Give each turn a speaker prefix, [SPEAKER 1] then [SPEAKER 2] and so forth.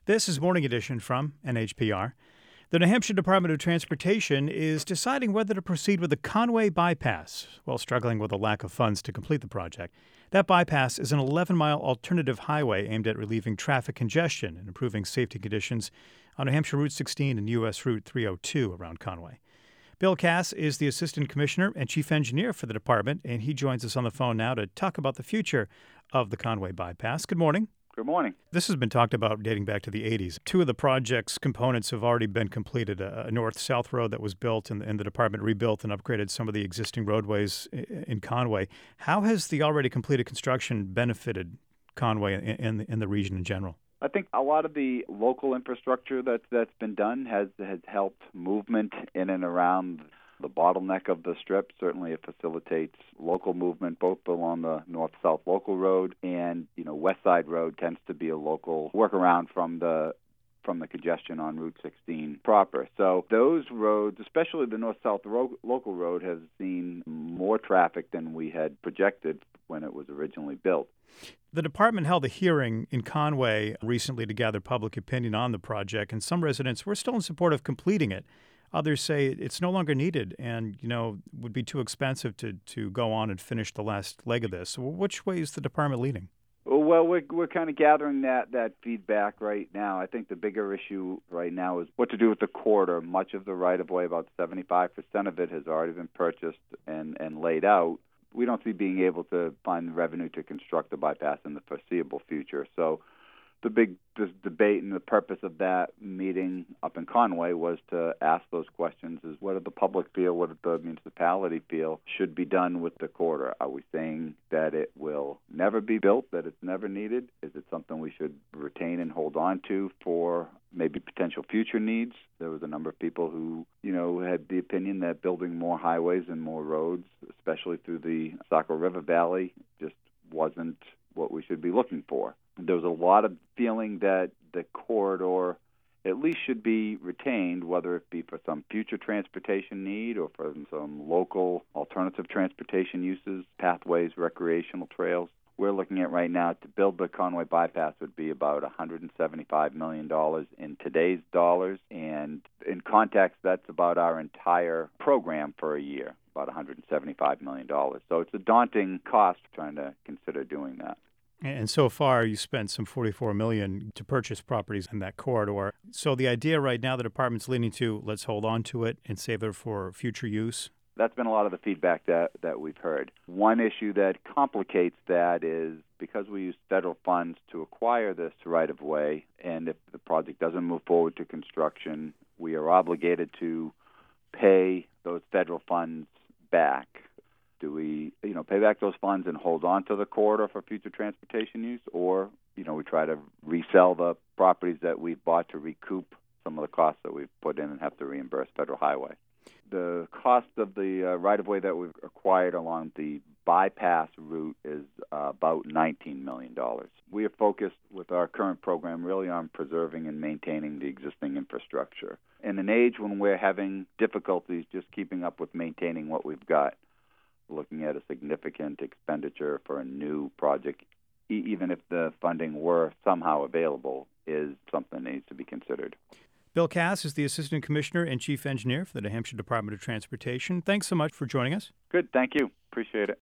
[SPEAKER 1] This is Morning Edition from NHPR. The New Hampshire Department of Transportation is deciding whether to proceed with the Conway Bypass while struggling with a lack of funds to complete the project. That bypass is an 11-mile alternative highway aimed at relieving traffic congestion and improving safety conditions on New Hampshire Route 16 and U.S. Route 302 around Conway. Bill Cass is the Assistant Commissioner and Chief Engineer for the department, and he joins us on the phone now to talk about the future of the Conway Bypass. Good morning.
[SPEAKER 2] Good morning.
[SPEAKER 1] This has been talked about dating back to the 80s. Two of the project's components have already been completed, a north-south road that was built and the department rebuilt and upgraded some of the existing roadways in Conway. How has the already completed construction benefited Conway and the region in general?
[SPEAKER 2] I think a lot of the local infrastructure that's been done has helped movement in and around the bottleneck of the strip. Certainly it facilitates local movement both along the north-south local road and, West Side Road tends to be a local workaround from the congestion on Route 16 proper. So those roads, especially the north-south local road, has seen more traffic than we had projected when it was originally built.
[SPEAKER 1] The department held a hearing in Conway recently to gather public opinion on the project, and some residents were still in support of completing it. Others say it's no longer needed and, would be too expensive to go on and finish the last leg of this. So which way is the department leaning?
[SPEAKER 2] Well, we're kind of gathering that feedback right now. I think the bigger issue right now is what to do with the corridor. Much of the right-of-way, about 75% of it, has already been purchased and laid out. We don't see being able to find the revenue to construct the bypass in the foreseeable future. So the big debate and the purpose of that meeting up in Conway was to ask those questions: is what did the public feel, what did the municipality feel should be done with the corridor? Are we saying that it will never be built, that it's never needed? Is it something we should retain and hold on to for maybe potential future needs? There was a number of people who, had the opinion that building more highways and more roads, especially through the Saco River Valley, just wasn't what we should be looking for. There was a lot of feeling that the corridor at least should be retained, whether it be for some future transportation need or for some local alternative transportation uses, pathways, recreational trails. We're looking at right now to build the Conway Bypass would be about $175 million in today's dollars. And in context, that's about our entire program for a year, about $175 million. So it's a daunting cost trying to consider doing that.
[SPEAKER 1] And so far, you spent some $44 million to purchase properties in that corridor. So the idea right now, the department's leaning to, let's hold on to it and save it for future use.
[SPEAKER 2] That's been a lot of the feedback that we've heard. One issue that complicates that is because we use federal funds to acquire this right-of-way, and if the project doesn't move forward to construction, we are obligated to pay those federal funds back. Do we, pay back those funds and hold on to the corridor for future transportation use, or, we try to resell the properties that we've bought to recoup some of the costs that we've put in and have to reimburse Federal Highway? The cost of the right-of-way that we've acquired along the bypass route is about $19 million. We are focused with our current program really on preserving and maintaining the existing infrastructure. In an age when we're having difficulties just keeping up with maintaining what we've got, looking at a significant expenditure for a new project, even if the funding were somehow available, is something that needs to be considered.
[SPEAKER 1] Bill Cass is the Assistant Commissioner and Chief Engineer for the New Hampshire Department of Transportation. Thanks so much for joining us.
[SPEAKER 2] Good. Thank you. Appreciate it.